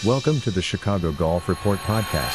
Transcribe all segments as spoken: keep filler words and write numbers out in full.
Welcome to the Chicago Golf Report podcast.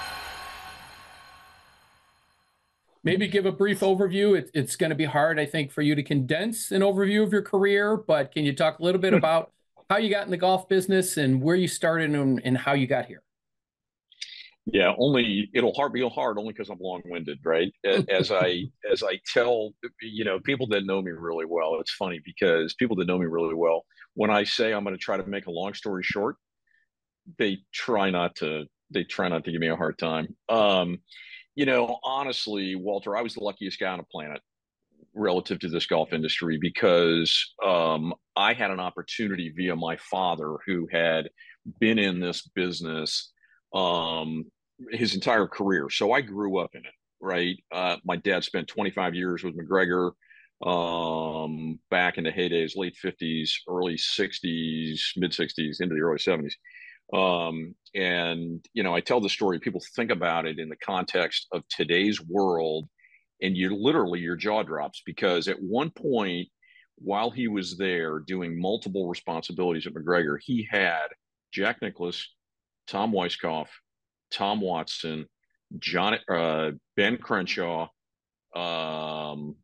Maybe give a brief overview. It, it's going to be hard, I think, for you to condense an overview of your career, but can you talk a little bit about how you got in the golf business and where you started and, and how you got here? Yeah, only it'll hard be hard only because I'm long-winded, right? As I as I tell you know people that know me really well, it's funny because people that know me really well, when I say I'm going to try to make a long story short, they try not to they try not to give me a hard time. Um, you know, honestly, Walter, I was the luckiest guy on the planet relative to this golf industry because um, I had an opportunity via my father who had been in this business um, his entire career. So I grew up in it, right? Uh, my dad spent twenty-five years with McGregor um, back in the heydays, late fifties, early sixties, mid sixties, into the early seventies. Um, and, you know, I tell the story, people think about it in the context of today's world, and you literally, your jaw drops because at one point, while he was there doing multiple responsibilities at McGregor, he had Jack Nicklaus, Tom Weiskopf, Tom Watson, John, uh, Ben Crenshaw, um,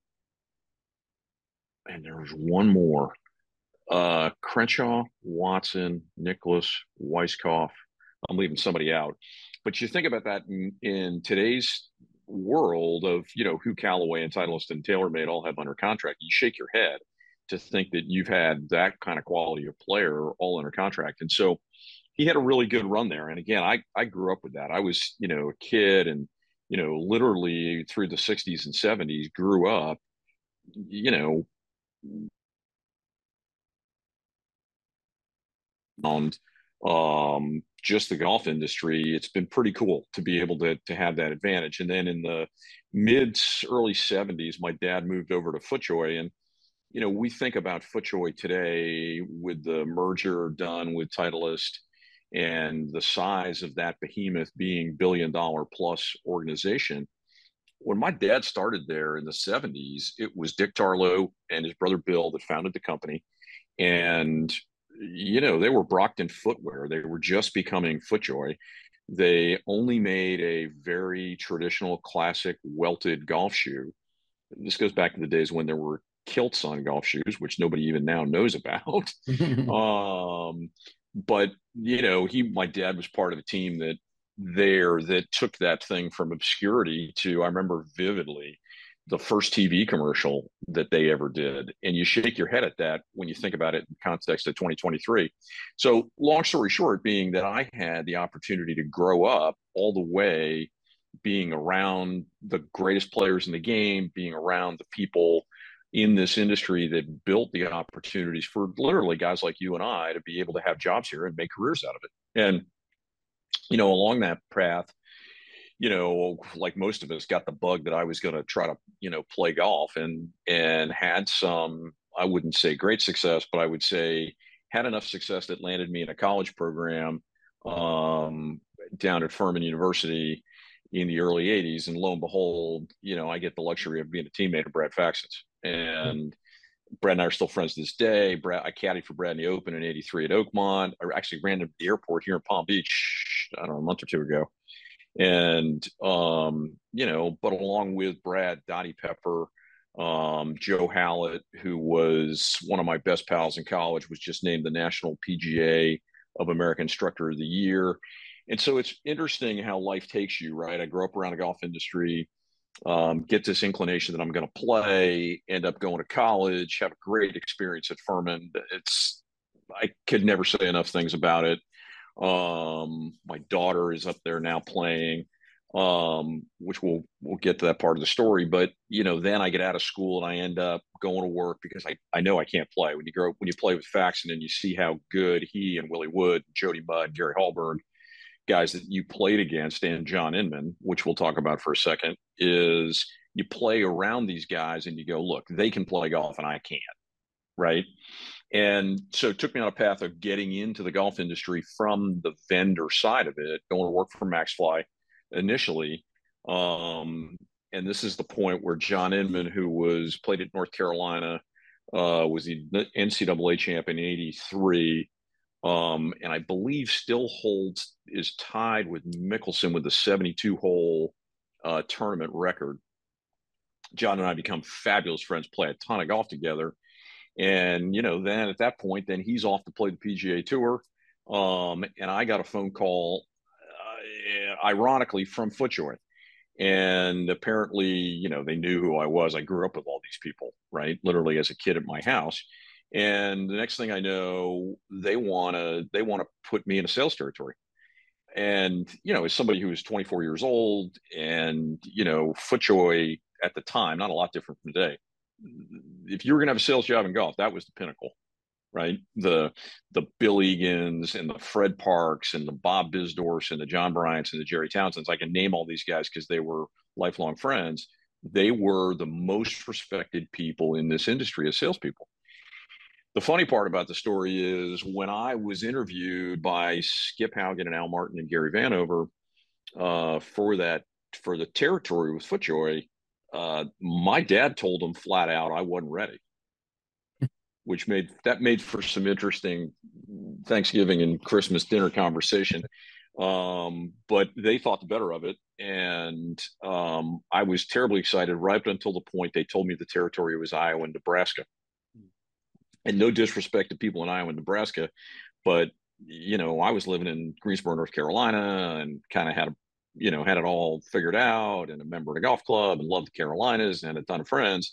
and there was one more. Uh, Crenshaw, Watson, Nicklaus, Weiskopf. I'm leaving somebody out, but you think about that in, in today's world of you know who Callaway and Titleist and TaylorMade all have under contract. You shake your head to think that you've had that kind of quality of player all under contract, and so he had a really good run there. And again, I I grew up with that. I was you know a kid, and you know literally through the sixties and seventies grew up. You know on um, just the golf industry, it's been pretty cool to be able to to have that advantage. And then in the mid early seventies, my dad moved over to FootJoy, and you know we think about FootJoy today with the merger done with Titleist and the size of that behemoth being billion dollar plus organization. When my dad started there in the seventies, it was Dick Tarlow and his brother Bill that founded the company, and you know they were Brockton footwear. They were just becoming FootJoy. They only made a very traditional classic welted golf shoe. This goes back to the days when there were kilts on golf shoes, which nobody even now knows about. um, but you know he my dad was part of a team that there that took that thing from obscurity to, I remember vividly, the first T V commercial that they ever did. And you shake your head at that when you think about it in context of twenty twenty-three. So, long story short, being that I had the opportunity to grow up all the way being around the greatest players in the game, being around the people in this industry that built the opportunities for literally guys like you and I to be able to have jobs here and make careers out of it. And, you know, along that path, you know, like most of us, got the bug that I was going to try to, you know, play golf, and and had some, I wouldn't say great success, but I would say had enough success that landed me in a college program um, down at Furman University in the early eighties. And lo and behold, you know, I get the luxury of being a teammate of Brad Faxon's. And Brad and I are still friends to this day. Brad, I caddied for Brad in the Open in eighty-three at Oakmont. I actually ran to the airport here in Palm Beach, I don't know, a month or two ago. And, um, you know, but along with Brad, Dottie Pepper, um, Joe Hallett, who was one of my best pals in college, was just named the National P G A of American Instructor of the Year. And so it's interesting how life takes you, right? I grew up around the golf industry, um, get this inclination that I'm going to play, end up going to college, have a great experience at Furman. It's, I could never say enough things about it. Um, my daughter is up there now playing, um, which we'll we'll get to that part of the story. But you know, then I get out of school and I end up going to work because I, I know I can't play. When you grow when you play with Faxon and you see how good he and Willie Wood, Jody Mudd, Gary Hallberg, guys that you played against, and John Inman, which we'll talk about for a second, is you play around these guys and you go, look, they can play golf and I can't, right? And so it took me on a path of getting into the golf industry from the vendor side of it, going to work for MaxFly initially. Um, and this is the point where John Inman, who was played at North Carolina, uh, was the N C double A champion in eighty-three, Um, and I believe still holds, is tied with Mickelson with the seventy-two hole uh, tournament record. John and I become fabulous friends, play a ton of golf together. And, you know, then at that point, then he's off to play the P G A Tour. Um, and I got a phone call, uh, ironically, from FootJoy. And apparently, you know, they knew who I was. I grew up with all these people, right? Literally as a kid at my house. And the next thing I know, they want to they want to put me in a sales territory. And, you know, as somebody who was twenty-four years old and, you know, FootJoy at the time, not a lot different from today. If you were going to have a sales job in golf, that was the pinnacle, right? The the Bill Egan's and the Fred Parks and the Bob Bisdorfs and the John Bryants and the Jerry Townsends. I can name all these guys because they were lifelong friends. They were the most respected people in this industry as salespeople. The funny part about the story is when I was interviewed by Skip Haugen and Al Martin and Gary Vanover uh, for that for the territory with FootJoy, uh, my dad told them flat out I wasn't ready, which made that made for some interesting Thanksgiving and Christmas dinner conversation. Um, but they thought the better of it, and um, I was terribly excited right up until the point they told me the territory was Iowa and Nebraska. And no disrespect to people in Iowa and Nebraska, but you know, I was living in Greensboro, North Carolina, and kind of had a, you know, had it all figured out, and a member of a golf club, and loved the Carolinas, and had a ton of friends.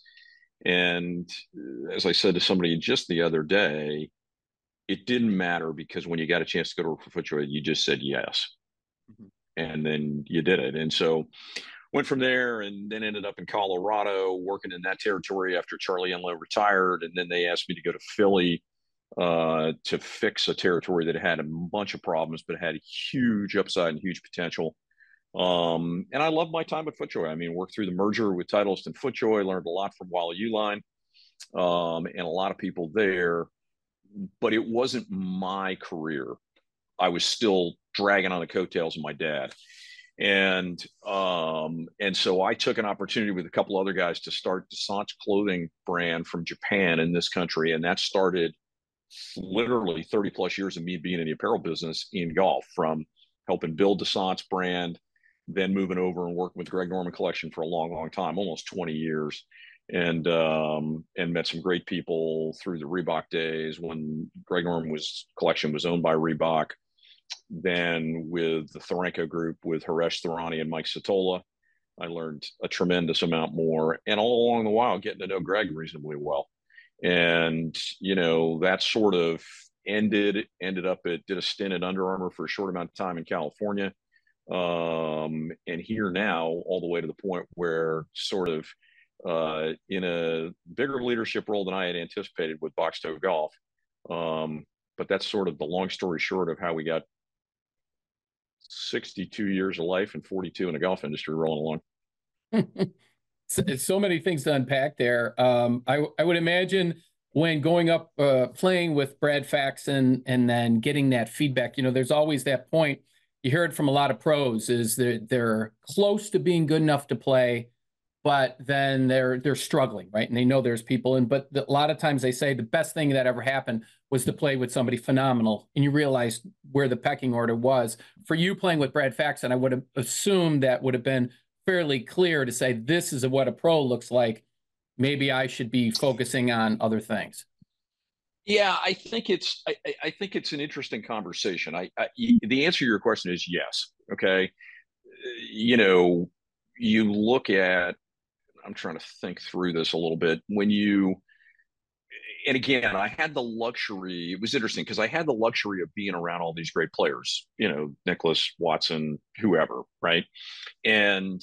And as I said to somebody just the other day, it didn't matter because when you got a chance to go to work for FootJoy, you just said yes, mm-hmm. and then you did it. And so went from there and then ended up in Colorado working in that territory after Charlie Enlow retired. And then they asked me to go to Philly uh, to fix a territory that had a bunch of problems, but had a huge upside and huge potential. Um, and I loved my time at FootJoy. I mean, worked through the merger with Titleist and FootJoy, learned a lot from Wally Uline um, and a lot of people there, but it wasn't my career. I was still dragging on the coattails of my dad. And um, and so I took an opportunity with a couple other guys to start Descent's clothing brand from Japan in this country. And that started literally thirty plus years of me being in the apparel business in golf, from helping build Descent's brand, then moving over and working with Greg Norman Collection for a long, long time, almost twenty years. And um, and met some great people through the Reebok days when Greg Norman was collection was owned by Reebok. Then with the Thorenko group with Haresh Thorani and Mike Satola, I learned a tremendous amount more. And all along the while, getting to know Greg reasonably well. And, you know, that sort of ended, ended up at, did a stint at Under Armour for a short amount of time in California. Um, and here now, all the way to the point where sort of uh, in a bigger leadership role than I had anticipated with Box Toe Golf. Um, but that's sort of the long story short of how we got sixty-two years of life and forty-two in the golf industry rolling along. so, so many things to unpack there. Um, I, I would imagine when going up, uh, playing with Brad Faxon and then getting that feedback, you know, there's always that point. You hear it from a lot of pros is that they're close to being good enough to play, but then they're they're struggling, right? And they know there's people in, but the, a lot of times they say the best thing that ever happened was to play with somebody phenomenal, and you realize where the pecking order was. For you playing with Brad Faxon, I would have assumed that would have been fairly clear to say this is what a pro looks like. Maybe I should be focusing on other things. Yeah, I think it's I, I think it's an interesting conversation. I, I the answer to your question is yes. Okay, you know, you look at. I'm trying to think through this a little bit. When you, and again, I had the luxury, it was interesting because I had the luxury of being around all these great players, you know, Nicklaus, Watson, whoever, right? And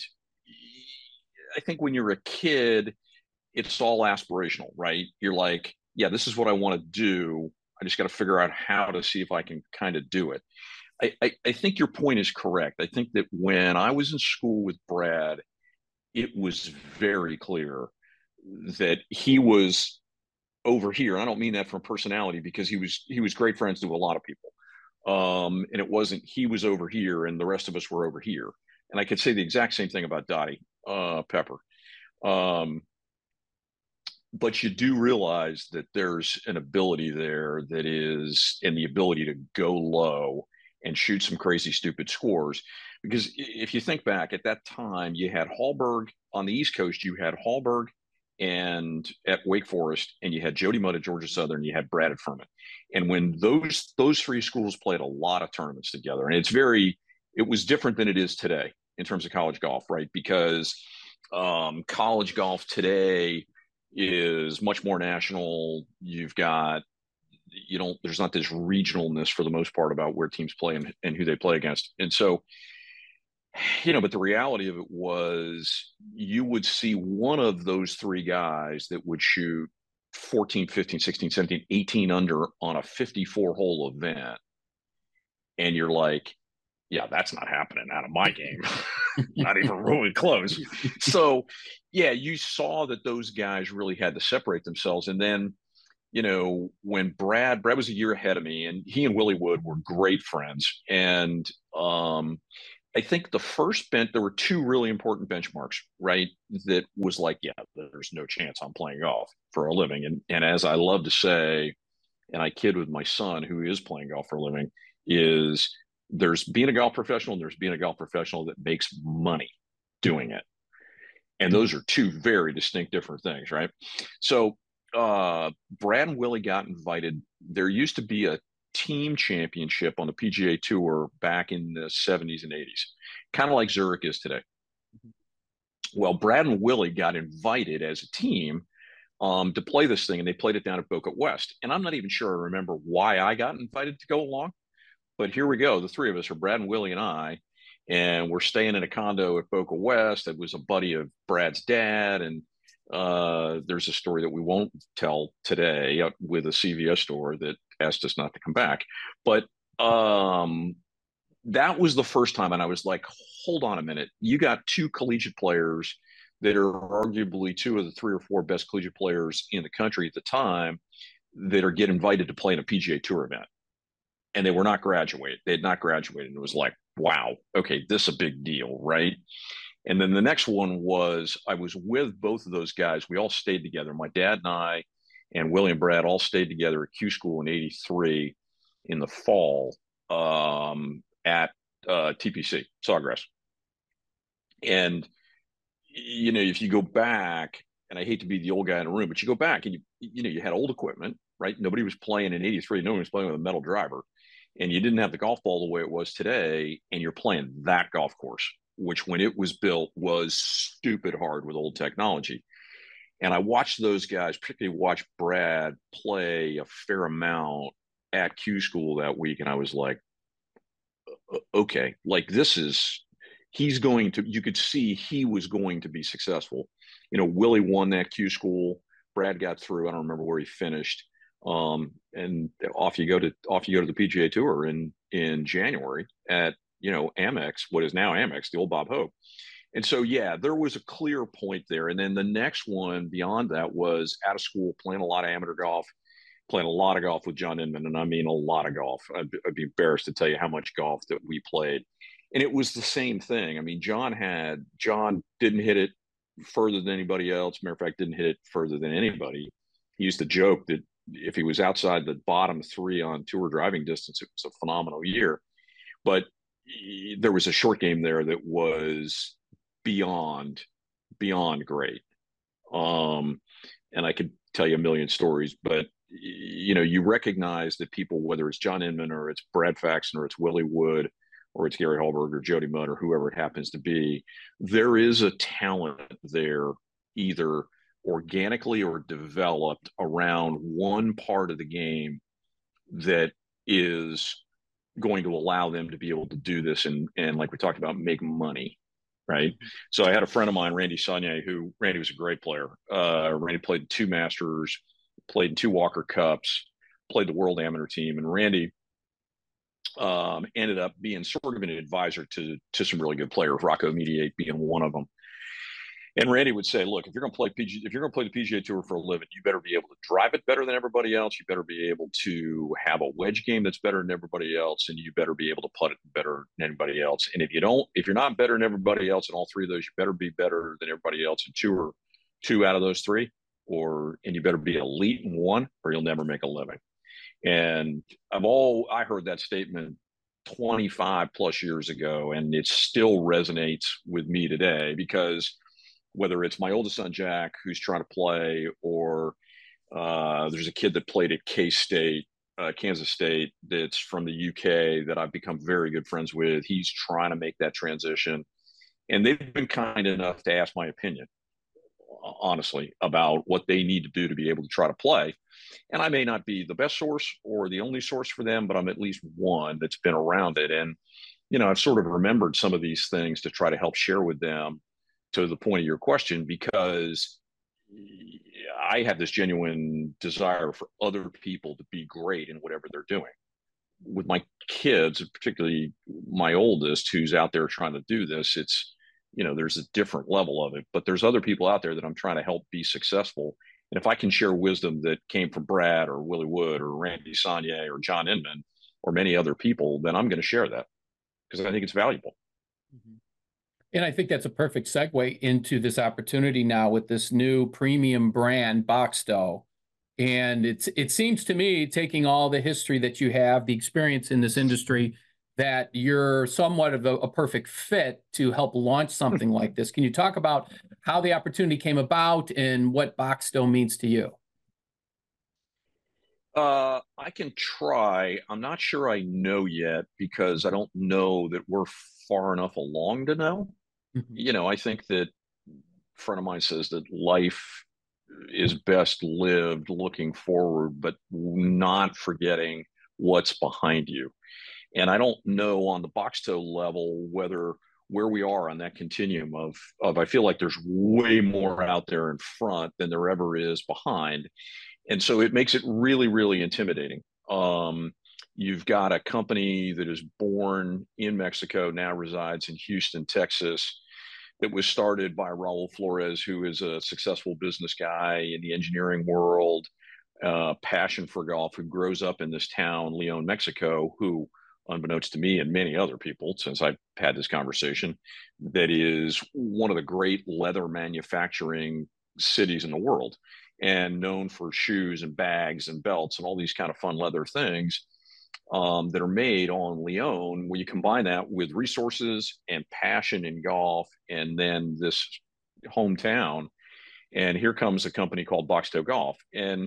I think when you're a kid, it's all aspirational, right? You're like, yeah, this is what I want to do. I just got to figure out how to see if I can kind of do it. I, I, I think your point is correct. I think that when I was in school with Brad, it was very clear that he was over here. I don't mean that from personality because he was he was great friends to a lot of people. Um, and it wasn't he was over here and the rest of us were over here. And I could say the exact same thing about Dottie uh, Pepper. Um, but you do realize that there's an ability there that is, and the ability to go low and shoot some crazy, stupid scores. Because if you think back at that time, you had Hallberg on the East Coast, you had Hallberg and at Wake Forest, and you had Jody Mudd at Georgia Southern, you had Brad at Furman. And when those those three schools played a lot of tournaments together, and it's very, it was different than it is today in terms of college golf, right? Because um, college golf today is much more national. You've got, you don't, there's not this regionalness for the most part about where teams play and, and who they play against. And so, you know, but the reality of it was you would see one of those three guys that would shoot fourteen, fifteen, sixteen, seventeen, eighteen under on a fifty-four hole event. And you're like, yeah, that's not happening out of my game. Not even really close. So, yeah, you saw that those guys really had to separate themselves. And then, you know, when Brad, Brad was a year ahead of me, and he and Willie Wood were great friends. And um, I think the first bench, there were two really important benchmarks, right? That was like, yeah, there's no chance I'm playing golf for a living. And, and as I love to say, and I kid with my son who is playing golf for a living, is there's being a golf professional and there's being a golf professional that makes money doing it. And those are two very distinct different things, right? So uh, Brad and Willie got invited. There used to be a team championship on the P G A Tour back in the seventies and eighties, kind of like Zurich is today. Well, Brad and Willie got invited as a team um, to play this thing, and they played it down at Boca West. And I'm not even sure I remember why I got invited to go along. But here we go. The three of us are Brad and Willie and I, and we're staying in a condo at Boca West. It was a buddy of Brad's dad. And uh, there's a story that we won't tell today with a C V S store that asked us not to come back. But um, that was the first time. And I was like, hold on a minute. You got two collegiate players that are arguably two of the three or four best collegiate players in the country at the time that are get invited to play in a P G A Tour event. And they were not graduated. They had not graduated. And it was like, wow, okay, this is a big deal, right? And then the next one was I was with both of those guys. We all stayed together. My dad and I and Willie and Brad all stayed together at Q School in eighty-three in the fall um, at uh, T P C, Sawgrass. And, you know, if you go back, and I hate to be the old guy in the room, but you go back and, you you know, you had old equipment, right? Nobody was playing in eighty-three. Nobody was playing with a metal driver. And you didn't have the golf ball the way it was today, and you're playing that golf course, which when it was built was stupid hard with old technology. And I watched those guys, particularly watch Brad play a fair amount at Q School that week. And I was like, okay, like this is, he's going to, you could see he was going to be successful. You know, Willie won that Q School. Brad got through. I don't remember where he finished. Um, and off you go to off you go to the P G A Tour in in January at you know Amex, what is now Amex, the old Bob Hope. And so yeah, there was a clear point there. And then the next one beyond that was out of school, playing a lot of amateur golf, playing a lot of golf with John Inman, and I mean a lot of golf. I'd, I'd be embarrassed to tell you how much golf that we played. And it was the same thing. I mean, John had John didn't hit it further than anybody else. Matter of fact, didn't hit it further than anybody. He used to joke that if he was outside the bottom three on tour driving distance, it was a phenomenal year. But he, there was a short game there that was beyond, beyond great. Um, and I could tell you a million stories, but you know, you recognize that people, whether it's John Inman or it's Brad Faxon or it's Willie Wood or it's Gary Hallberg or Jody Mudd or whoever it happens to be, there is a talent there, either organically or developed around one part of the game that is going to allow them to be able to do this and and like we talked about, make money, right? So I had a friend of mine, Randy Saunier, who Randy was a great player. Uh, Randy played two Masters, played in two Walker Cups, played the World Amateur Team, and Randy um, ended up being sort of an advisor to to some really good players, Rocco Mediate being one of them. And Randy would say, look, if you're going to play P G, if you're going to play the P G A Tour for a living, you better be able to drive it better than everybody else. You better be able to have a wedge game that's better than everybody else, and you better be able to putt it better than anybody else. And if you don't, if you're not better than everybody else in all three of those, you better be better than everybody else in two or two out of those three. or and you better be elite in one, or you'll never make a living. And I've all I heard that statement twenty-five plus years ago, and it still resonates with me today, because whether it's my oldest son Jack, who's trying to play, or uh, there's a kid that played at K-State, uh, Kansas State, that's from the U K that I've become very good friends with. He's trying to make that transition, and they've been kind enough to ask my opinion, honestly, about what they need to do to be able to try to play. And I may not be the best source or the only source for them, but I'm at least one that's been around it. And, you know, I've sort of remembered some of these things to try to help share with them, to the point of your question, because I have this genuine desire for other people to be great in whatever they're doing. With my kids, particularly my oldest, who's out there trying to do this, it's, you know, there's a different level of it, but there's other people out there that I'm trying to help be successful. And if I can share wisdom that came from Brad or Willie Wood or Randy Saunier or John Inman or many other people, then I'm going to share that, because I think it's valuable. Mm-hmm. And I think that's a perfect segue into this opportunity now with this new premium brand, Boxtel. And it's it seems to me, taking all the history that you have, the experience in this industry, that you're somewhat of a, a perfect fit to help launch something like this. Can you talk about how the opportunity came about and what Boxtel means to you? Uh, I can try. I'm not sure I know yet, because I don't know that we're far enough along to know. Mm-hmm. You know, I think that a friend of mine says that life is best lived looking forward, but not forgetting what's behind you. And I don't know on the Boxtel level whether where we are on that continuum of of I feel like there's way more out there in front than there ever is behind. And so it makes it really, really intimidating. Um, you've got a company that is born in Mexico, now resides in Houston, Texas, that was started by Raul Flores, who is a successful business guy in the engineering world, uh, passion for golf, who grows up in this town, Leon, Mexico, who, unbeknownst to me and many other people since I've had this conversation, that is one of the great leather manufacturing cities in the world, and known for shoes and bags and belts and all these kind of fun leather things um, that are made on Leon. Where you combine that with resources and passion in golf, and then this hometown, and here comes a company called Boxtel Golf, and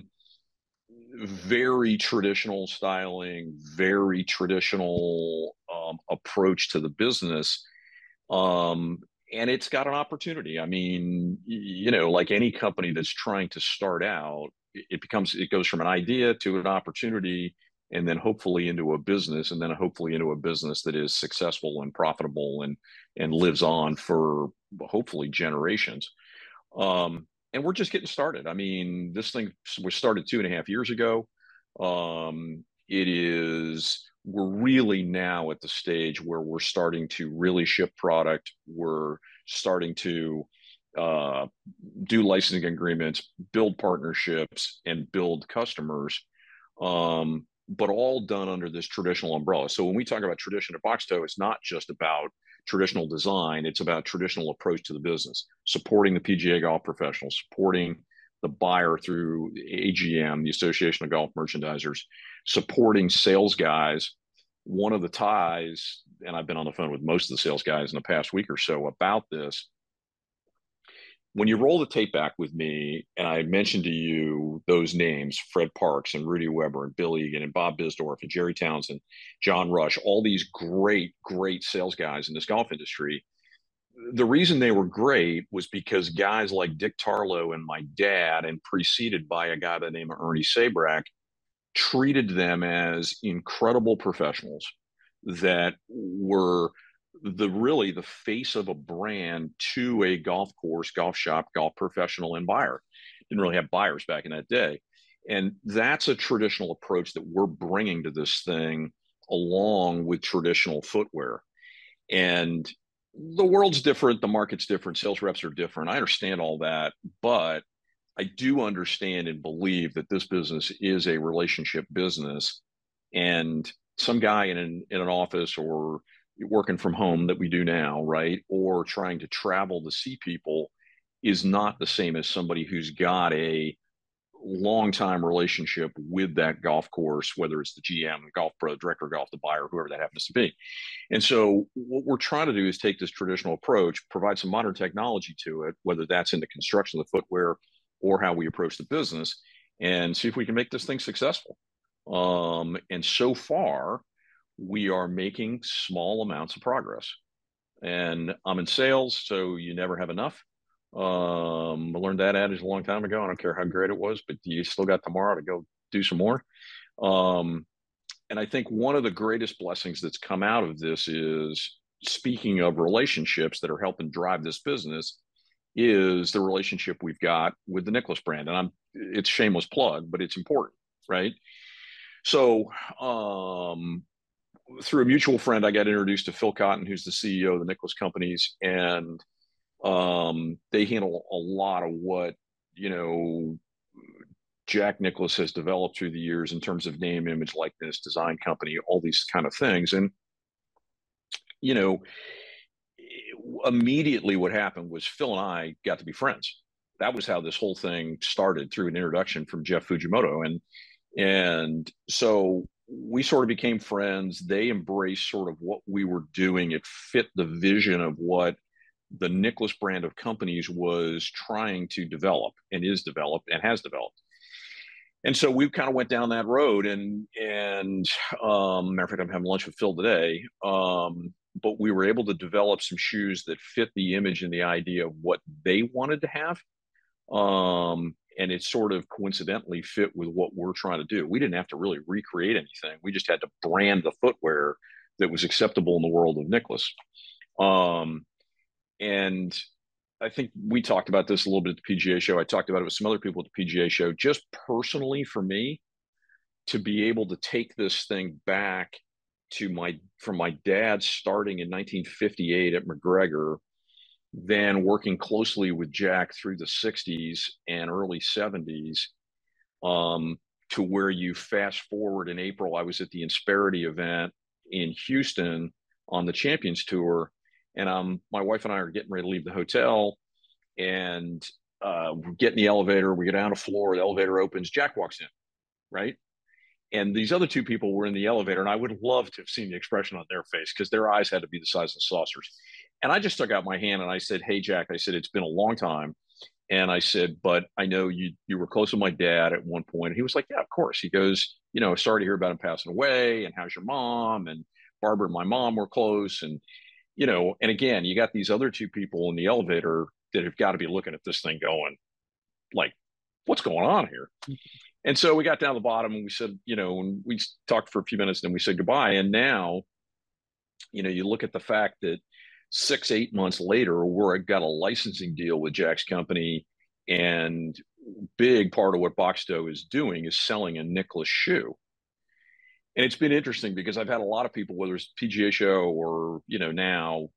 very traditional styling, very traditional um, approach to the business. Um, and it's got an opportunity. I mean, you know, like any company that's trying to start out, it becomes, it goes from an idea to an opportunity, and then hopefully into a business, and then hopefully into a business that is successful and profitable and and lives on for hopefully generations. Um, and we're just getting started. I mean, this thing was started two and a half years ago. Um, it is, we're really now at the stage where we're starting to really ship product. We're starting to uh, do licensing agreements, build partnerships, and build customers, um, but all done under this traditional umbrella. So when we talk about tradition at Boxtel, it's not just about traditional design. It's about traditional approach to the business, supporting the P G A golf professionals, supporting the buyer through A G M, the Association of Golf Merchandisers, supporting sales guys. One of the ties, and I've been on the phone with most of the sales guys in the past week or so about this, when you roll the tape back with me, and I mentioned to you those names, Fred Parks and Rudy Weber and Bill Egan and Bob Bisdorf and Jerry Townsend, John Rush, all these great, great sales guys in this golf industry, the reason they were great was because guys like Dick Tarlow and my dad, and preceded by a guy by the name of Ernie Sabrak, treated them as incredible professionals that were the really the face of a brand to a golf course, golf shop, golf professional, and buyer. Didn't really have buyers back in that day. And that's a traditional approach that we're bringing to this thing, along with traditional footwear. And the world's different, the market's different, sales reps are different. I understand all that, but I do understand and believe that this business is a relationship business. And some guy in an, in an office, or working from home that we do now, right, or trying to travel to see people, is not the same as somebody who's got a long time relationship with that golf course, whether it's the G M, the golf pro, director of golf, the buyer, whoever that happens to be. And so what we're trying to do is take this traditional approach, provide some modern technology to it, whether that's in the construction of the footwear or how we approach the business, and see if we can make this thing successful. Um, and so far, we are making small amounts of progress. And I'm in sales, so you never have enough. Um, I learned that adage a long time ago. I don't care how great it was, but you still got tomorrow to go do some more. Um, and I think one of the greatest blessings that's come out of this is, speaking of relationships that are helping drive this business, is the relationship we've got with the Nicklaus brand. And I'm, it's shameless plug, but it's important, right? So, um, through a mutual friend, I got introduced to Phil Cotton, who's the C E O of the Nicklaus companies, and um, they handle a lot of what, you know, Jack Nicklaus has developed through the years in terms of name, image, likeness, design company, all these kind of things. And, you know, immediately what happened was Phil and I got to be friends. That was how this whole thing started, through an introduction from Jeff Fujimoto. And, and so we sort of became friends. They embraced sort of what we were doing. It fit the vision of what the Nicklaus brand of companies was trying to develop, and is developed, and has developed. And so we kind of went down that road, and, and, um, matter of fact, I'm having lunch with Phil today. Um, but we were able to develop some shoes that fit the image and the idea of what they wanted to have. Um, and it sort of coincidentally fit with what we're trying to do. We didn't have to really recreate anything. We just had to brand the footwear that was acceptable in the world of Nicklaus. Um, and I think we talked about this a little bit at the P G A show. I talked about it with some other people at the P G A show. Just personally for me, to be able to take this thing back to my, from my dad starting in nineteen fifty-eight at McGregor, then working closely with Jack through the sixties and early seventies, um, to where you fast forward in April, I was at the Insperity event in Houston on the Champions Tour. And um, my wife and I are getting ready to leave the hotel, and uh, we get in the elevator. We get down a floor, the elevator opens, Jack walks in, right? And these other two people were in the elevator, and I would love to have seen the expression on their face, because their eyes had to be the size of saucers. And I just stuck out my hand and I said, "Hey, Jack," I said, "it's been a long time." And I said, "But I know you you were close with my dad at one point." And he was like, "Yeah, of course." He goes, "You know, sorry to hear about him passing away. And how's your mom?" And Barbara and my mom were close. And, you know, and again, you got these other two people in the elevator that have got to be looking at this thing going, like, what's going on here? And so we got down to the bottom and we said, you know, and we talked for a few minutes and then we said goodbye. And now, you know, you look at the fact that six, eight months later, we're got a licensing deal with Jack's company, and big part of what Boxto is doing is selling a Nicklaus shoe. And it's been interesting because I've had a lot of people, whether it's P G A show or, you know, now,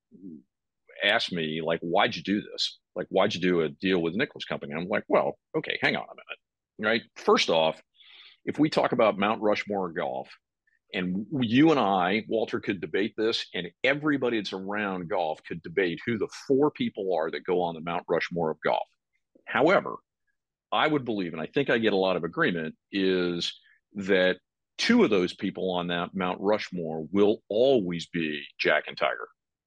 ask me, like, "Why'd you do this? Like, why'd you do a deal with Nicklaus company?" I'm like, well, okay, hang on a minute, right? First off, if we talk about Mount Rushmore golf, and you and I, Walter, could debate this, and everybody that's around golf could debate who the four people are that go on the Mount Rushmore of golf. However, I would believe, and I think I get a lot of agreement, is that two of those people on that Mount Rushmore will always be Jack and Tiger.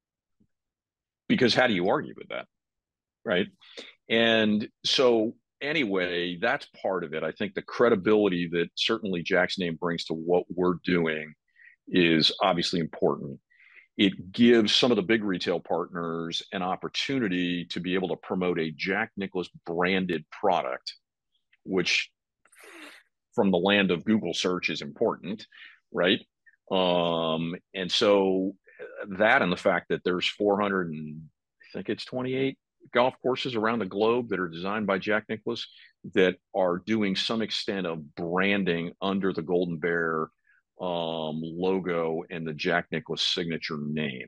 Because how do you argue with that, right? And so anyway, that's part of it. I think the credibility that certainly Jack's name brings to what we're doing is obviously important. It gives some of the big retail partners an opportunity to be able to promote a Jack Nicklaus branded product, which from the land of Google search is important, right? Um, and so that, and the fact that there's four hundred and I think it's twenty-eight golf courses around the globe that are designed by Jack Nicklaus that are doing some extent of branding under the Golden Bear um, logo and the Jack Nicklaus signature name.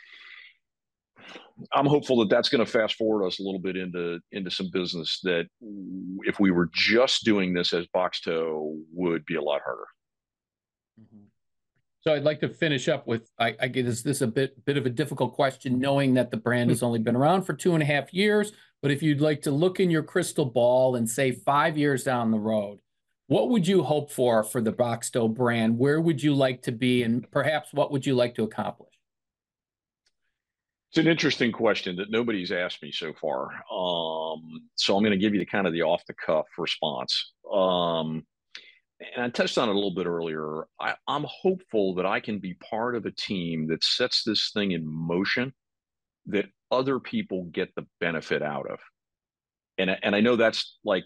I'm hopeful that that's going to fast forward us a little bit into into some business that, if we were just doing this as Boxto, would be a lot harder. Mm-hmm. So I'd like to finish up with, I, I get this, this is a bit, bit of a difficult question, knowing that the brand has only been around for two and a half years. But if you'd like to look in your crystal ball and say five years down the road, what would you hope for for the Boxtel brand? Where would you like to be? And perhaps what would you like to accomplish? It's an interesting question that nobody's asked me so far. Um, so I'm going to give you the kind of the off the cuff response. Um, and I touched on it a little bit earlier. I, I'm hopeful that I can be part of a team that sets this thing in motion that other people get the benefit out of. And, and I know that's like,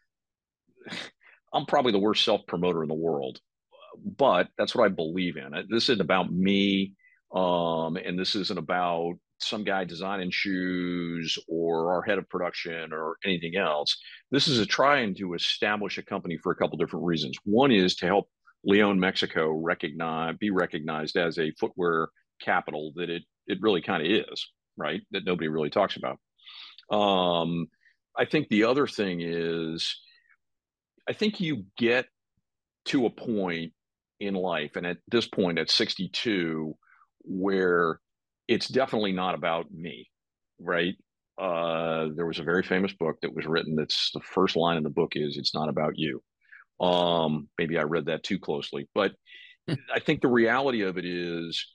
I'm probably the worst self promoter in the world, but that's what I believe in. This isn't about me. Um, and this isn't about some guy designing shoes or our head of production or anything else. This is a trying to establish a company for a couple different reasons. One is to help León, Mexico recognize, be recognized as a footwear capital that it, it really kind of is, right? That nobody really talks about. Um, I think the other thing is, I think you get to a point in life, and at this point at sixty-two, where it's definitely not about me, right? Uh, there was a very famous book that was written that's the first line in the book is, "It's not about you." Um, maybe I read that too closely, but I think the reality of it is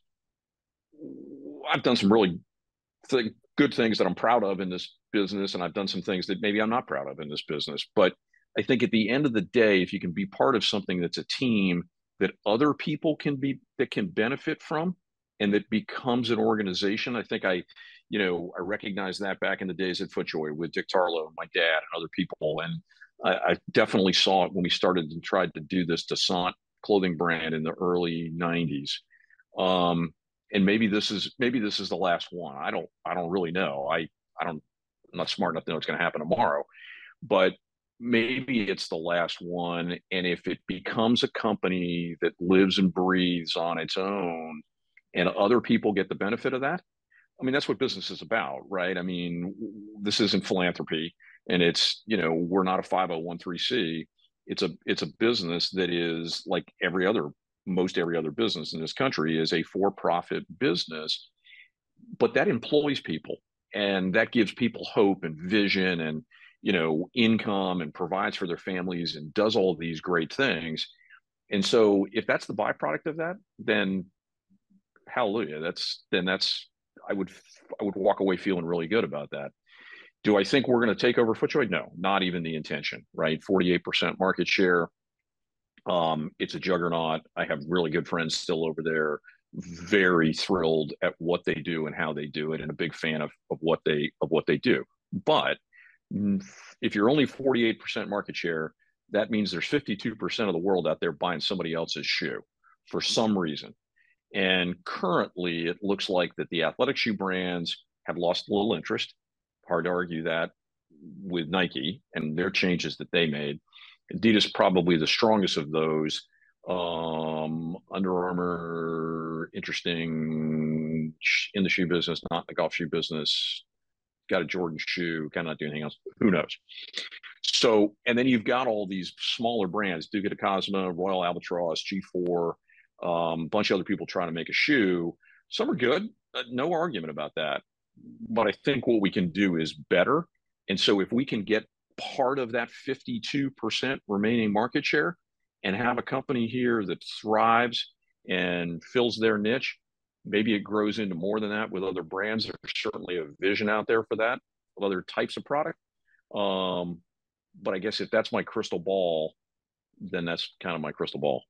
I've done some really th- good things that I'm proud of in this business, and I've done some things that maybe I'm not proud of in this business. But I think at the end of the day, if you can be part of something that's a team that other people can be that can benefit from, and that becomes an organization, I think I, you know, I recognize that back in the days at FootJoy with Dick Tarlow and my dad and other people, and I, I definitely saw it when we started and tried to do this Descente clothing brand in the early nineties. Um, and maybe this is maybe this is the last one. I don't I don't really know. I I don't I'm not smart enough to know what's going to happen tomorrow, but maybe it's the last one. And if it becomes a company that lives and breathes on its own and other people get the benefit of that, I mean, that's what business is about, right? I mean, this isn't philanthropy, and it's, you know, we're not a five oh one c. It's a it's a business that is like every other most every other business in this country is a for-profit business, but that employs people, and that gives people hope and vision and, you know, income, and provides for their families and does all these great things. And so if that's the byproduct of that, then hallelujah. That's then that's I would I would walk away feeling really good about that. Do I think we're going to take over FootJoy? No, not even the intention, right? forty-eight percent market share. Um, it's a juggernaut. I have really good friends still over there, very thrilled at what they do and how they do it, and a big fan of, of what they of what they do. But if you're only forty-eight percent market share, that means there's fifty-two percent of the world out there buying somebody else's shoe for some reason. And currently, it looks like that the athletic shoe brands have lost a little interest. Hard to argue that with Nike and their changes that they made. Adidas probably the strongest of those. Um, Under Armour, interesting in the shoe business, not in the golf shoe business. Got a Jordan shoe, kind of not doing anything else. Who knows? So, and then you've got all these smaller brands, Duca de Cosma, Royal Albatross, G four, a um, bunch of other people trying to make a shoe. Some are good, no argument about that. But I think what we can do is better. And so if we can get part of that fifty-two percent remaining market share and have a company here that thrives and fills their niche, maybe it grows into more than that with other brands. There's certainly a vision out there for that, of other types of product. Um, but I guess if that's my crystal ball, then that's kind of my crystal ball.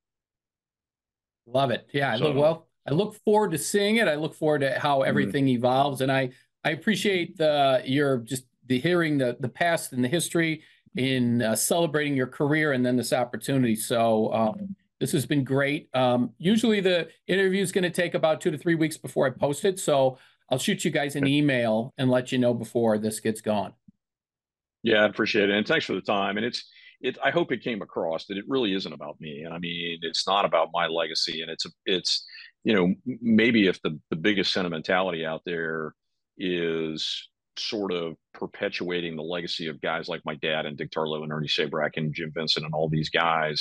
Love it. Yeah. So, I look, well, I look forward to seeing it. I look forward to how everything mm. evolves. And I, I appreciate the, your just the hearing the, the past and the history in uh, celebrating your career and then this opportunity. So um, this has been great. Um, usually the interview is going to take about two to three weeks before I post it. So I'll shoot you guys an email and let you know before this gets going. Yeah, I appreciate it. And thanks for the time. And it's, it, I hope it came across that it really isn't about me. And I mean, it's not about my legacy. And it's, it's, you know, maybe if the, the biggest sentimentality out there is sort of perpetuating the legacy of guys like my dad and Dick Tarlow and Ernie Sabrak and Jim Vincent and all these guys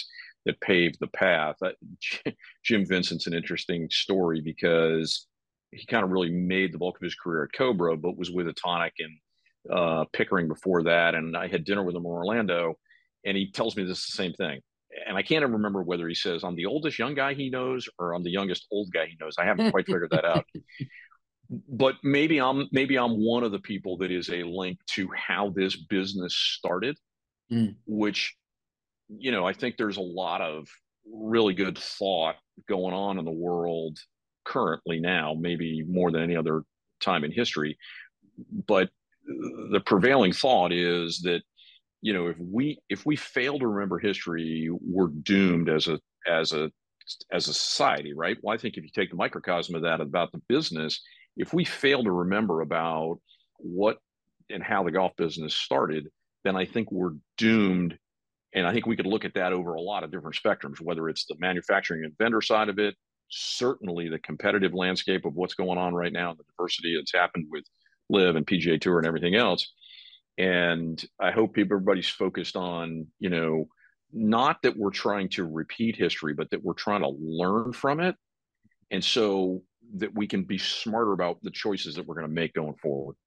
that paved the path. Uh, Jim Vincent's an interesting story because he kind of really made the bulk of his career at Cobra, but was with Atonic and uh, Pickering before that. And I had dinner with him in Orlando, and he tells me this is the same thing. And I can't even remember whether he says I'm the oldest young guy he knows or I'm the youngest old guy he knows. I haven't quite figured that out. But maybe I'm maybe I'm one of the people that is a link to how this business started, mm. which, you know, I think there's a lot of really good thought going on in the world currently now, maybe more than any other time in history. But the prevailing thought is that, you know, if we if we fail to remember history, we're doomed as a as a as a society, right? Well, I think if you take the microcosm of that about the business, if we fail to remember about what and how the golf business started, then I think we're doomed. And I think we could look at that over a lot of different spectrums, whether it's the manufacturing and vendor side of it, certainly the competitive landscape of what's going on right now, the diversity that's happened with Live and P G A Tour and everything else. And I hope people, everybody's focused on, you know, not that we're trying to repeat history, but that we're trying to learn from it. And so that we can be smarter about the choices that we're going to make going forward.